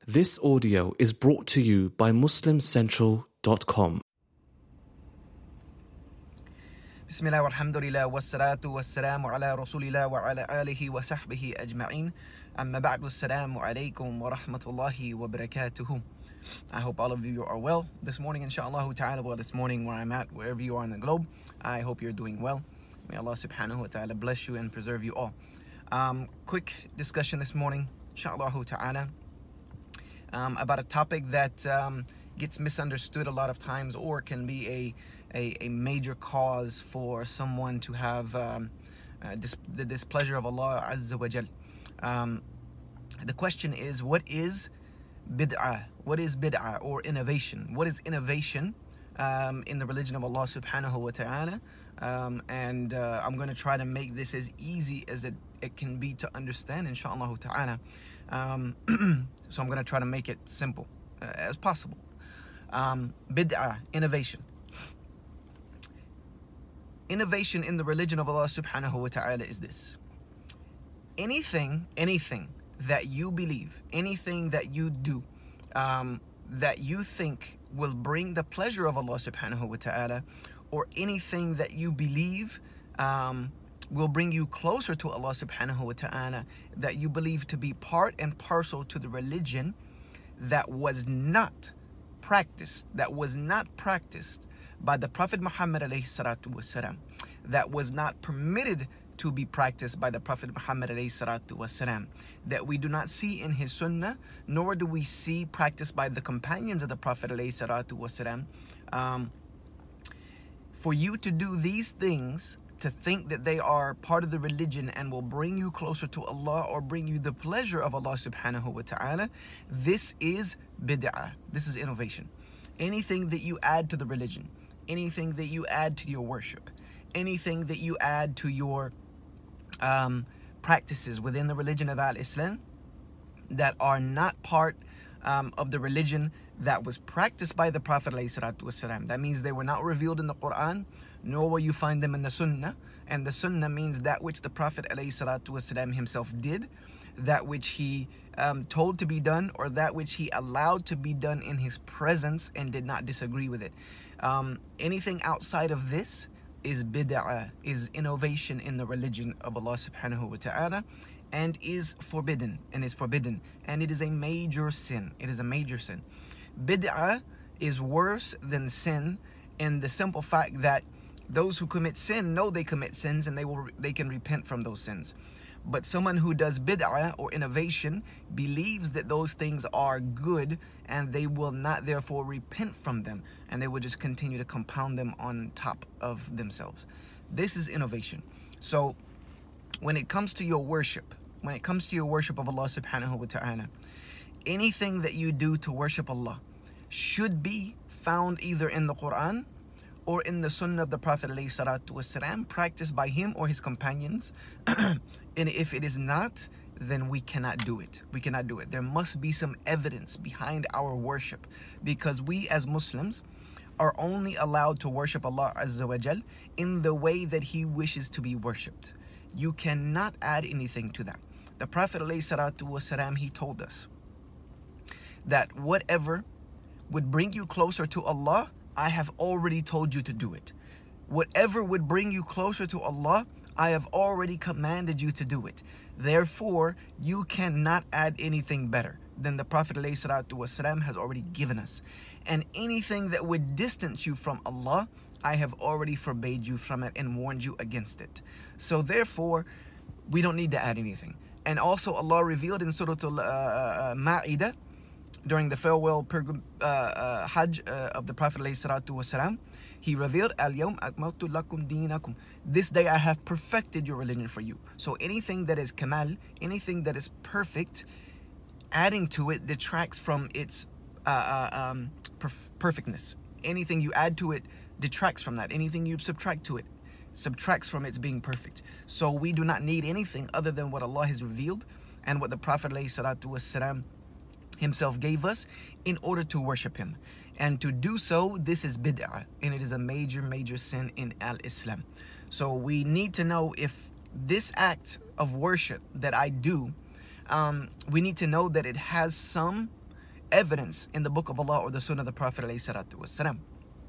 This audio is brought to you by MuslimCentral.com. Bismillah walhamdulillah wassalatu wassalamu ala rasulillah wa ala alihi wa sahbihi ajma'in. Amma ba'd, wassalamu alaykum wa rahmatullahi wa barakatuhu. I hope all of you are well this morning, inshallah ta'ala. Well, this morning where I'm at, wherever you are in the globe, I hope you're doing well. May Allah subhanahu wa ta'ala bless you and preserve you all. Quick discussion this morning, inshallah ta'ala, about a topic that gets misunderstood a lot of times, or can be a major cause for someone to have the displeasure of Allah Azza wa Jal. The question is, what is bid'ah? What is bid'ah, or innovation? What is innovation in the religion of Allah subhanahu wa ta'ala? And I'm going to try to make this as easy as it can be to understand, inshallah ta'ala. So I'm going to try to make it simple as possible. Bid'ah, innovation. Innovation in the religion of Allah subhanahu wa ta'ala is this: anything that you believe, anything that you do, that you think will bring the pleasure of Allah subhanahu wa ta'ala, or anything that you believe will bring you closer to Allah subhanahu wa ta'ala, that you believe to be part and parcel to the religion, that was not practiced by the Prophet Muhammad alayhi salatu wasalam, that was not permitted to be practiced by the Prophet Muhammad alayhi salatu wasalam, that we do not see in his sunnah, nor do we see practiced by the companions of the Prophet alayhi salatu wasalam. For you to do these things, to think that they are part of the religion and will bring you closer to Allah or bring you the pleasure of Allah subhanahu wa ta'ala, this is bid'ah. This is innovation. Anything that you add to the religion, anything that you add to your worship, anything that you add to your practices within the religion of Al-Islam that are not part of the religion that was practiced by the Prophet ﷺ. That means they were not revealed in the Quran, nor will you find them in the Sunnah. And the Sunnah means that which the Prophet ﷺ himself did, that which he told to be done, or that which he allowed to be done in his presence and did not disagree with it. Anything outside of this is bid'ah, is innovation in the religion of Allah subhanahu wa ta'ala, and is forbidden, and it is a major sin. It is a major sin. Bid'ah is worse than sin in the simple fact that those who commit sin know they commit sins and they can repent from those sins. But someone who does bid'ah or innovation believes that those things are good, and they will not therefore repent from them, and they will just continue to compound them on top of themselves. This is innovation. So when it comes to your worship, of Allah subhanahu wa ta'ala, anything that you do to worship Allah should be found either in the Quran or in the Sunnah of the Prophet ﷺ, practiced by him or his companions. And if it is not, then we cannot do it. There must be some evidence behind our worship, because we as Muslims are only allowed to worship Allah Azza wa Jal in the way that he wishes to be worshipped. You cannot add anything to that. The Prophet ﷺ, he told us that whatever would bring you closer to Allah, I have already told you to do it. Whatever would bring you closer to Allah, I have already commanded you to do it. Therefore, you cannot add anything better than the Prophet ﷺ has already given us. And anything that would distance you from Allah, I have already forbade you from it and warned you against it. So therefore, we don't need to add anything. And also Allah revealed in Surah Al-Ma'idah, during the farewell Hajj of the Prophet ﷺ, he revealed, Al-Yawm akmaltu lakum deenakum. This day I have perfected your religion for you. So anything that is kamal, anything that is perfect, adding to it detracts from its perfectness. Anything you add to it detracts from that. Anything you subtract to it subtracts from its being perfect. So we do not need anything other than what Allah has revealed and what the Prophet ﷺ himself gave us in order to worship him. And to do so, this is bid'ah, and it is a major sin in Al-Islam. So we need to know if this act of worship that I do, we need to know that it has some evidence in the Book of Allah or the Sunnah of the Prophet ﷺ.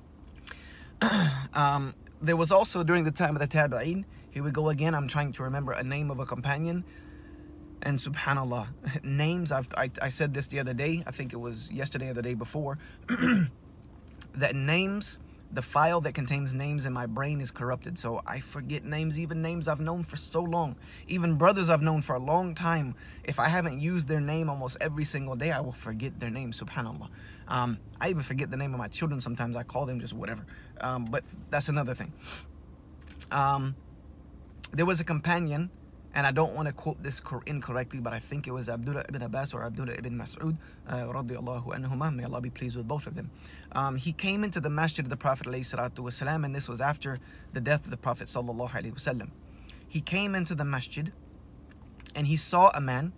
There was also during the time of the Tabi'een, here we go again, I'm trying to remember a name of a companion, and subhanallah, names, I said this the other day, I think it was yesterday or the day before, that names, the file that contains names in my brain is corrupted, so I forget names, even names I've known for so long, even brothers I've known for a long time. If I haven't used their name almost every single day, I will forget their name, subhanallah. I even forget the name of my children sometimes. I call them just whatever, but that's another thing. There was a companion, and I don't want to quote this incorrectly, but I think it was Abdullah ibn Abbas or Abdullah ibn Mas'ud, radiyallahu anhuma, may Allah be pleased with both of them. He came into the masjid of the Prophet ﷺ, and this was after the death of the Prophet ﷺ. He came into the masjid, and he saw a man.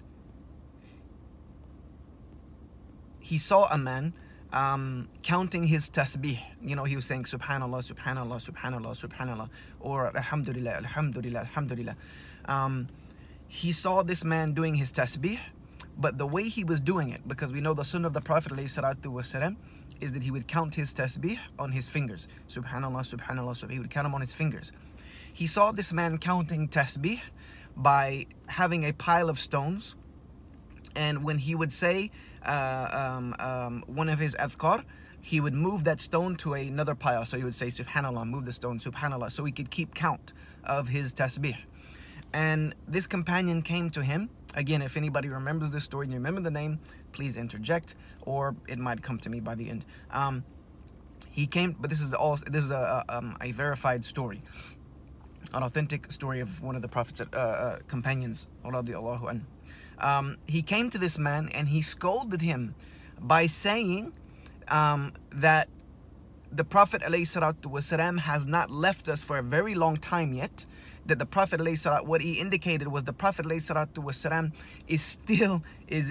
Counting his tasbih. You know, he was saying subhanallah, subhanallah, subhanallah, subhanallah, or alhamdulillah, alhamdulillah, alhamdulillah. He saw this man doing his tasbih, but the way he was doing it, because we know the sunnah of the Prophet ﷺ is that he would count his tasbih on his fingers. Subhanallah, subhanallah, so he would count them on his fingers. He saw this man counting tasbih by having a pile of stones, and when he would say one of his adhkar, he would move that stone to another pile. So he would say subhanallah, move the stone, subhanallah, so he could keep count of his tasbih. And this companion came to him. Again, if anybody remembers this story and you remember the name, please interject, or it might come to me by the end. He came, but this is a verified story, an authentic story of one of the Prophet's companions, radiallahu anhu. He came to this man and he scolded him by saying that the Prophet ﷺ has not left us for a very long time yet. That the Prophet ﷺ, what he indicated was the Prophet ﷺ is still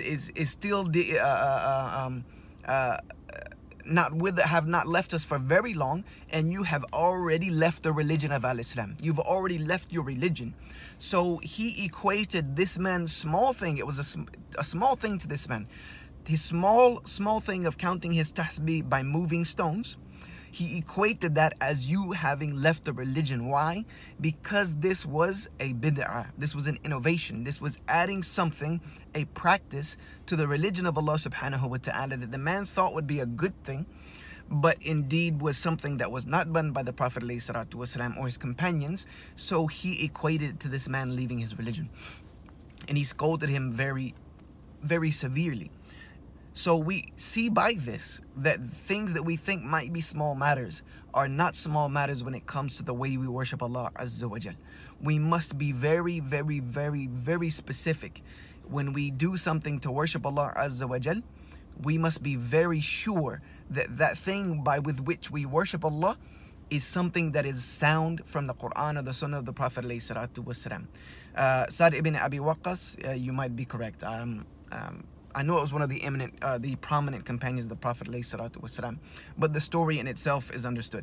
have not left us for very long, and you have already left the religion of Al-Islam. You've already left your religion. So he equated this man's small thing, it was a small thing to this man, his small thing of counting his tasbih by moving stones. He equated that as you having left the religion. Why? Because this was a bid'ah. This was an innovation. This was adding something, a practice to the religion of Allah subhanahu wa ta'ala that the man thought would be a good thing, but indeed was something that was not done by the Prophet ﷺ or his companions. So he equated it to this man leaving his religion. And he scolded him very, very severely. So we see by this that things that we think might be small matters are not small matters when it comes to the way we worship Allah Azza wa Jal. We must be very, very, very, very specific. When we do something to worship Allah Azza wa Jal, we must be very sure that that thing with which we worship Allah is something that is sound from the Quran or the Sunnah of the Prophet ﷺ. Sa'd ibn Abi Waqqas, you might be correct. I know it was one of the prominent companions of the Prophet ﷺ, but the story in itself is understood.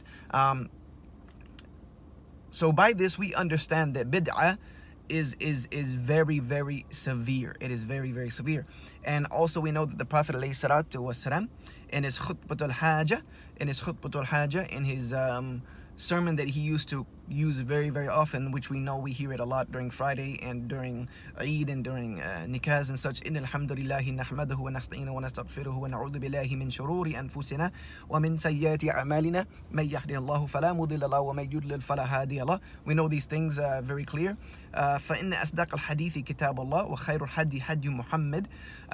So by this we understand that bid'ah is very, very severe. It is very, very severe. And also we know that the Prophet ﷺ in his khutbatul hajah, in his sermon that he used to use very, very often, which we know we hear it a lot during Friday and during Eid and during nikahs and such. Inna alhamdulillahi nahmaduhu wa nasta'inu wa nastaghfiruhu wa na'udhu billahi min shururi anfusina wa min sayyati a'malina man yahdihillahu fala mudilla lahu wa man yudlil fala hadiya lahu. We know these things very clear. فإن أصدق الحديث كتاب الله وخير الهدي هدي محمد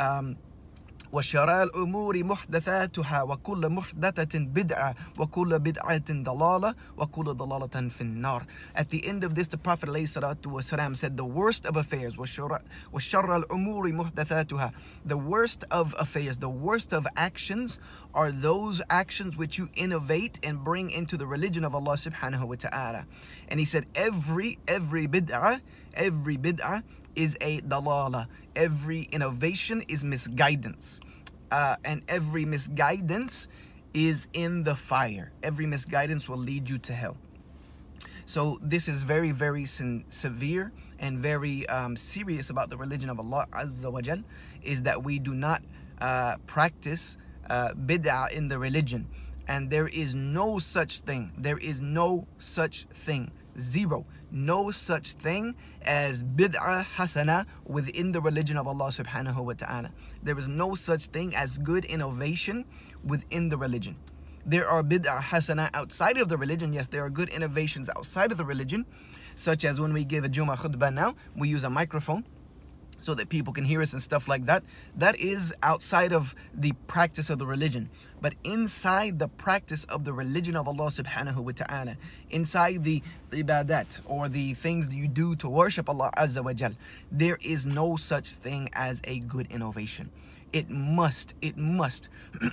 وشرار الأمور محدثاتها وكل محدثة بدعة وكل بدعة ضلالة وكل ضلالة في النار. At the end of this, the Prophet ﷺ said, the worst of affairs, وشر الأمور محدثاتها, the worst of affairs, the worst of actions are those actions which you innovate and bring into the religion of Allah subhanahu wa ta'ala. And he said every bid'ah is a dalala. Every innovation is misguidance. And every misguidance is in the fire. Every misguidance will lead you to hell. So this is very, very severe and very serious about the religion of Allah Azza wa Jal, is that we do not practice bid'ah in the religion. And there is no such thing. There is no such thing. Zero. No such thing as bid'ah hasana within the religion of Allah subhanahu wa ta'ala. There is no such thing as good innovation within the religion. There are bid'ah hasana outside of the religion. Yes, there are good innovations outside of the religion, such as when we give a Jummah khutbah now, we use a microphone so that people can hear us and stuff like that. That is outside of the practice of the religion. But inside the practice of the religion of Allah subhanahu wa ta'ala, inside the ibadat or the things that you do to worship Allah azza wa jal, there is no such thing as a good innovation. It must it must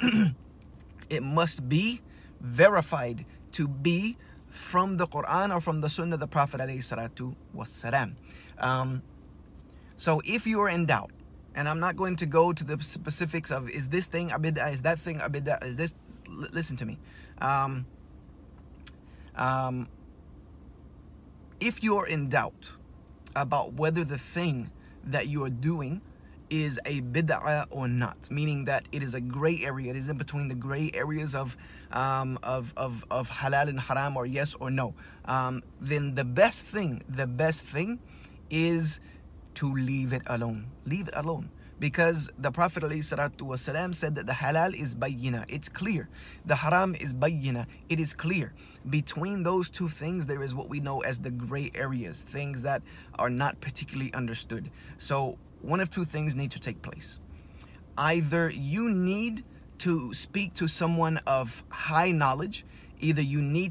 be verified to be from the Quran or from the Sunnah of the Prophet alayhi salatu wassalam. So if you are in doubt, and I'm not going to go to the specifics of is this thing a bid'ah, is that thing a bid'ah, is this, listen to me. If you're in doubt about whether the thing that you are doing is a bid'ah or not, meaning that it is a gray area, it is in between the gray areas of halal and haram, or yes or no, then the best thing is to leave it alone. Leave it alone. Because the Prophet ﷺ said that the halal is bayyina, it's clear. The haram is bayyina, it is clear. Between those two things, there is what we know as the gray areas, things that are not particularly understood. So one of two things need to take place. Either you need to speak to someone of high knowledge, and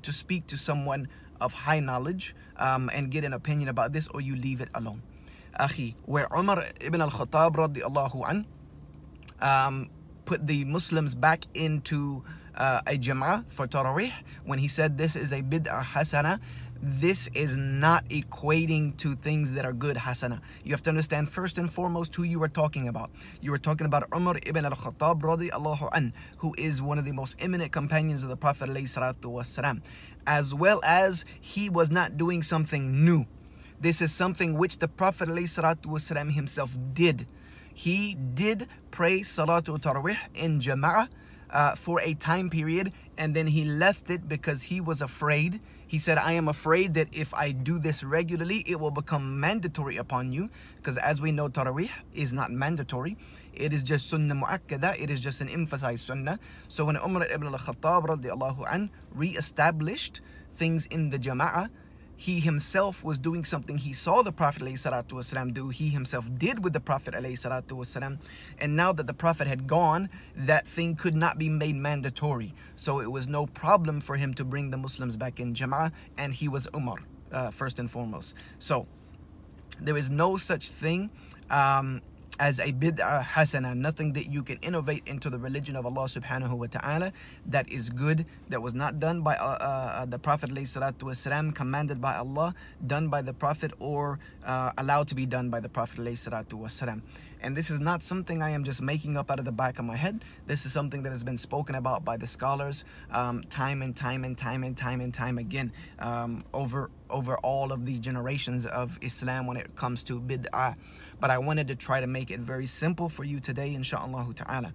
get an opinion about this, or you leave it alone. Akhi, where Umar ibn al-Khattab radiallahu an put the Muslims back into a jama'ah for Taraweeh, when he said this is a bid'ah hasana, this is not equating to things that are good hasana. You have to understand first and foremost who you are talking about. You are talking about Umar ibn al-Khattab radiallahu an, who is one of the most eminent companions of the Prophet alayhi salatu wasalam, as well as he was not doing something new. This is something which the Prophet ﷺ himself did. He did pray Salatul Tarawih in Jama'ah for a time period, and then he left it because he was afraid. He said, I am afraid that if I do this regularly, it will become mandatory upon you. Because as we know, Tarawih is not mandatory. It is just sunnah mu'akkada. It is just an emphasized sunnah. So when Umar ibn al-Khattab radiallahu an re-established things in the Jama'ah, he himself was doing something he saw the Prophet ﷺ do, he himself did with the Prophet ﷺ, and now that the Prophet had gone, that thing could not be made mandatory. So it was no problem for him to bring the Muslims back in Jama'ah, and he was Umar, first and foremost. So there is no such thing as a bid'ah hasana, nothing that you can innovate into the religion of Allah subhanahu wa ta'ala that is good, that was not done by the Prophet ﷺ, commanded by Allah, done by the Prophet, or allowed to be done by the Prophet ﷺ. And this is not something I am just making up out of the back of my head. This is something that has been spoken about by the scholars time and time again over all of these generations of Islam when it comes to bid'ah. But I wanted to try to make it very simple for you today, inshaAllah ta'ala.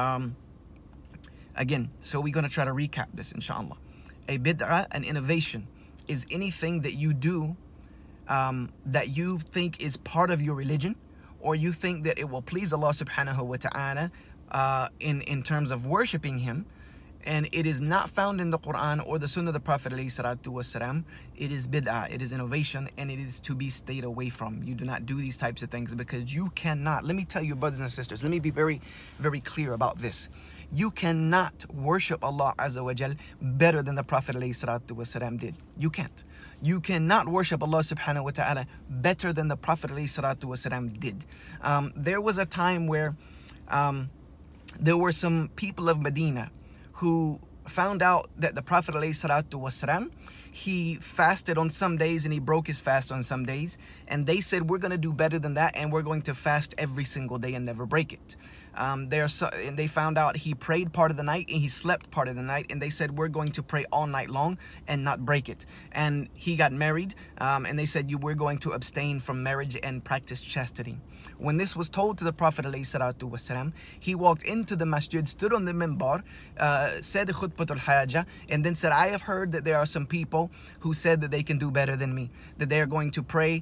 Again, so we're going to try to recap this, inshaAllah. A bid'ah, an innovation, is anything that you do that you think is part of your religion, or you think that it will please Allah subhanahu wa ta'ala in terms of worshipping Him, and it is not found in the Quran or the Sunnah of the Prophet ﷺ, it is bid'ah, it is innovation, and it is to be stayed away from. You do not do these types of things, because you cannot, let me tell you, brothers and sisters, let me be very, very clear about this. You cannot worship Allah Azza wa Jal better than the Prophet ﷺ did. You can't. You cannot worship Allah subhanahu wa ta'ala better than the Prophet ﷺ did. There was a time where there were some people of Medina who found out that the Prophet ﷺ, he fasted on some days and he broke his fast on some days, and they said, we're going to do better than that, and we're going to fast every single day and never break it. And they found out he prayed part of the night and he slept part of the night, and they said, we're going to pray all night long and not break it. And he got married, and they said, we're going to abstain from marriage and practice chastity. When this was told to the Prophet ﷺ, he walked into the masjid, stood on the minbar, said khutbatul hajah, and then said, I have heard that there are some people who said that they can do better than me, that they are going to pray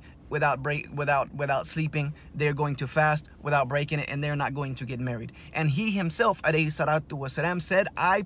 without sleeping, they're going to fast without breaking it, and they're not going to get married. And he himself, alayhi salatu wasalam, said, I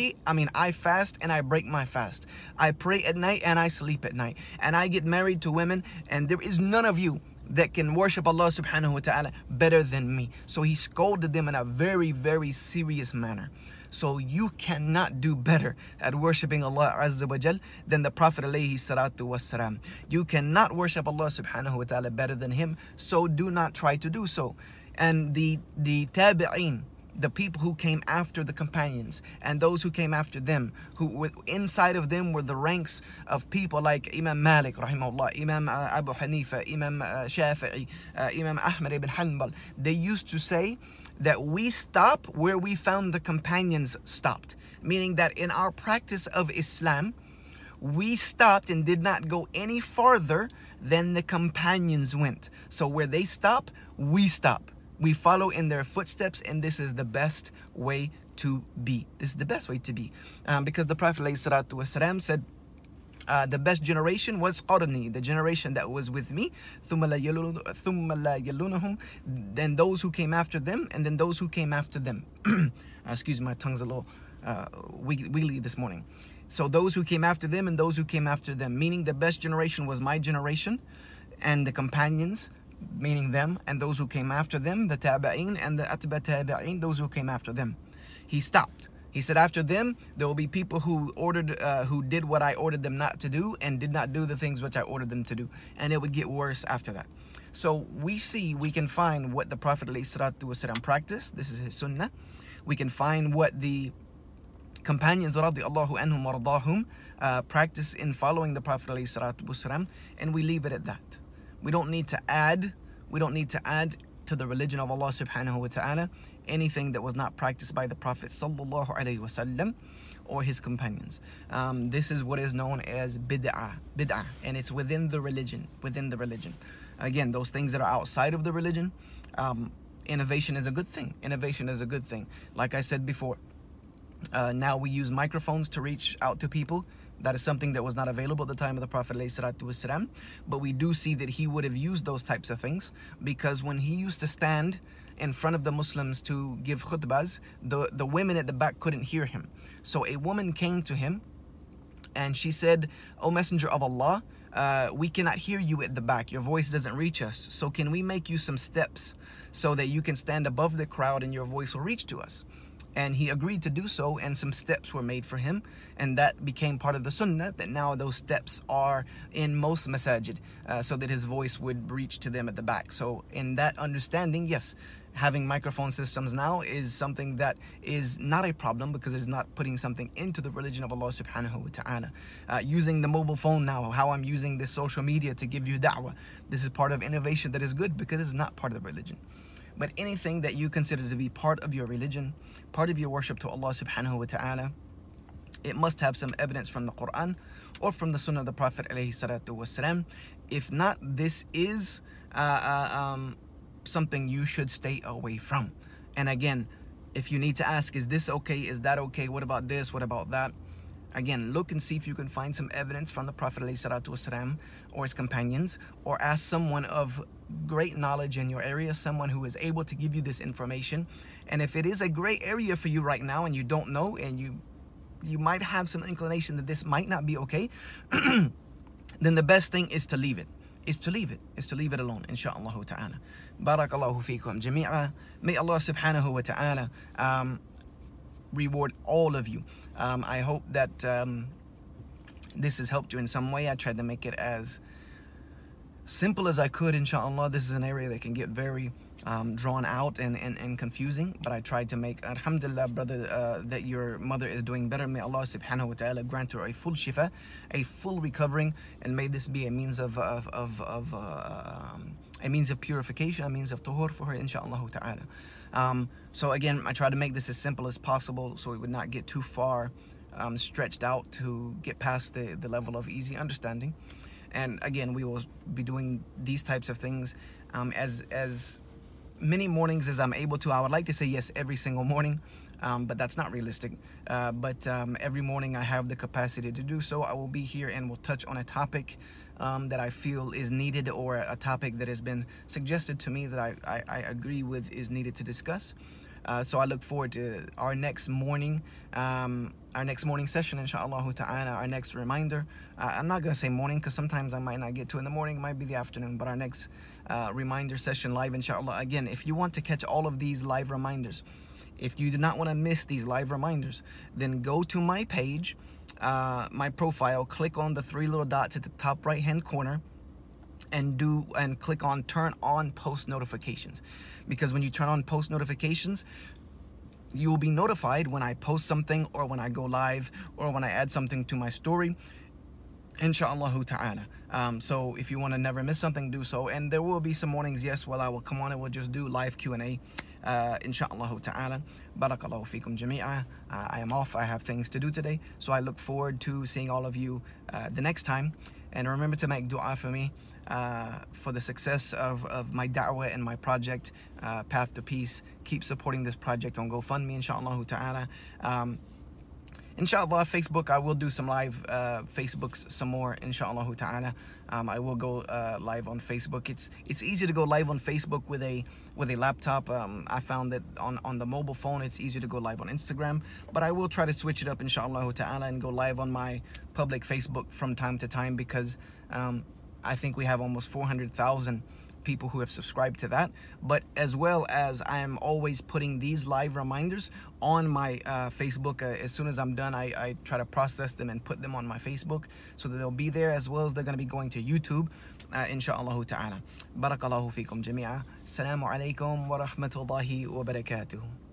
fast and I break my fast. I pray at night and I sleep at night. And I get married to women, and there is none of you that can worship Allah subhanahu wa ta'ala better than me. So he scolded them in a very, very serious manner. So you cannot do better at worshiping Allah Azza wa Jal than the Prophet alayhi salatu wassalam. You cannot worship Allah subhanahu wa ta'ala better than him, so do not try to do so. And the tabi'een, the people who came after the companions and those who came after them, who inside of them were the ranks of people like Imam Malik rahimahullah, Imam Abu Hanifa, Imam Shafi'i, Imam Ahmad ibn Hanbal. They used to say that we stop where we found the companions stopped, meaning that in our practice of Islam, we stopped and did not go any farther than the companions went. So where they stop, we stop. We follow in their footsteps, and this is the best way to be. This is the best way to be. Because the Prophet ﷺ said, the best generation was qarni, the generation that was with me, ثُمَّ لَا يَلُونَهُمْ, then those who came after them, and then those who came after them. Excuse me, my tongue's a little wiggly this morning. So those who came after them and those who came after them, meaning the best generation was my generation, and the companions, meaning them, and those who came after them, the tabi'een and the atba tabi'een, those who came after them. He stopped. He said, after them, there will be people who did what I ordered them not to do and did not do the things which I ordered them to do. And it would get worse after that. So we can find what the Prophet ﷺ practiced. This is his sunnah. We can find what the companions radiallahu anhum waradahum practice in following the Prophet ﷺ, and we leave it at that. We don't need to add to the religion of Allah subhanahu wa ta'ala anything that was not practiced by the Prophet sallallahu alaihi wasallam or his companions. This is what is known as bid'ah, and it's within the religion. Again, those things that are outside of the religion, innovation is a good thing. Like I said before, now we use microphones to reach out to people. That is something that was not available at the time of the Prophet ﷺ, but we do see that he would have used those types of things, because when he used to stand in front of the Muslims to give khutbahs, the women at the back couldn't hear him. So a woman came to him and she said, "O Messenger of Allah, we cannot hear you at the back. Your voice doesn't reach us. So can we make you some steps so that you can stand above the crowd and your voice will reach to us?" And he agreed to do so, and some steps were made for him, and that became part of the sunnah, that now those steps are in most masajid, so that his voice would reach to them at the back. So in that understanding, yes, having microphone systems now is something that is not a problem, because it is not putting something into the religion of Allah subhanahu wa ta'ala. Using the mobile phone now, how I'm using this social media to give you da'wah, this is part of innovation that is good, because it's not part of the religion. But anything that you consider to be part of your religion, part of your worship to Allah subhanahu wa ta'ala, it must have some evidence from the Quran or from the Sunnah of the Prophet alayhi salatu wasalam. If not, this is something you should stay away from. And again, if you need to ask, is this okay? Is that okay? What about this? What about that? Again, look and see if you can find some evidence from the Prophet ﷺ or his companions, or ask someone of great knowledge in your area, someone who is able to give you this information. And if it is a gray area for you right now and you don't know, and you might have some inclination that this might not be okay, then the best thing is to leave it. Is to leave it alone, insha'Allah ta'ala. Barakallahu feekum jami'a. May Allah subhanahu wa ta'ala reward all of you. I hope that this has helped you in some way. I tried to make it as simple as I could, inshallah. This is an area that can get very drawn out and confusing, but I tried to make, alhamdulillah, brother, that your mother is doing better. May Allah subhanahu wa ta'ala grant her a full shifa, a full recovering, and may this be a means of purification, a means of tuhur for her, inshallah ta'ala. So again, I try to make this as simple as possible so it would not get too far stretched out to get past the level of easy understanding. And again, we will be doing these types of things as many mornings as I'm able to. I would like to say yes every single morning, but that's not realistic. But every morning I have the capacity to do so. I will be here and will touch on a topic that I feel is needed, or a topic that has been suggested to me that I agree with is needed to discuss. So I look forward to our next morning session, inshallah ta'ala, our next reminder. I'm not going to say morning because sometimes I might not get to in the morning, it might be the afternoon, but our next reminder session live, inshallah. Again, if you want to catch all of these live reminders, if you do not want to miss these live reminders, then go to my page, my profile, click on the three little dots at the top right hand corner, and click on turn on post notifications. Because when you turn on post notifications, you will be notified when I post something, or when I go live, or when I add something to my story, inshallah ta'ala. So if you want to never miss something, do so. And there will be some mornings, yes, well, I will come on and we'll just do live Q&A, inshallah ta'ala. Barakallahu feekum jami'a. I am off, I have things to do today, so I look forward to seeing all of you the next time. And remember to make dua for me, for the success of my da'wah and my project, Path to Peace. Keep supporting this project on GoFundMe, inshallah ta'ala. Inshallah, Facebook, I will do some live Facebooks some more, inshallah ta'ala. I will go live on Facebook. It's easy to go live on Facebook with a laptop. I found that on the mobile phone it's easier to go live on Instagram, but I will try to switch it up, inshallah ta'ala, and go live on my public Facebook from time to time, because I think we have almost 400,000 people who have subscribed to that. But as well as I am always putting these live reminders on my Facebook. As soon as I'm done, I try to process them and put them on my Facebook, so that they'll be there, as well as they're going to be going to YouTube, inshallah ta'ala. Barakallahu feekum jami'a. Assalamu alaikum wa rahmatullahi wa barakatuh.